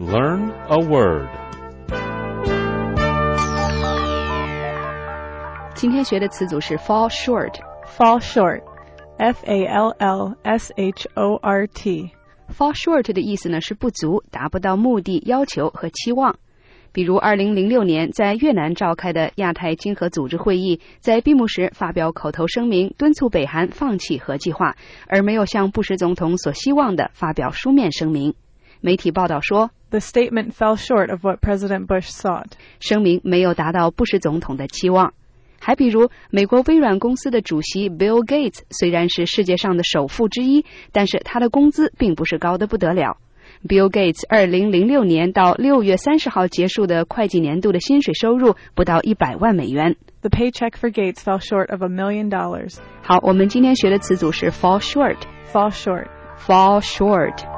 learn a word. 今天学的词组是 fall short。Fall short, F-A-L-L-S-H-O-R-T. Fall short 的意思呢是不足，达不到目的、要求和期望。比如2006年在越南召开的亚太经合组织会议，在闭幕时发表口头声明，敦促北韩放弃核计划，而没有像布什总统所希望的发表书面声明。媒体报道说 The statement fell short of what President Bush sought. 声明没有达到布什总统的期望。还比如美国微软公司的主席 Bill Gates 虽然是世界上的首富之一，但是他的工资并不是高得不得了。Bill Gates 2006年到6月30号结束的会计年度的薪水收入不到100万美元。 The paycheck for Gates fell short of $1 million. 好，我们今天学的词组是 fall short. Fall short. Fall short.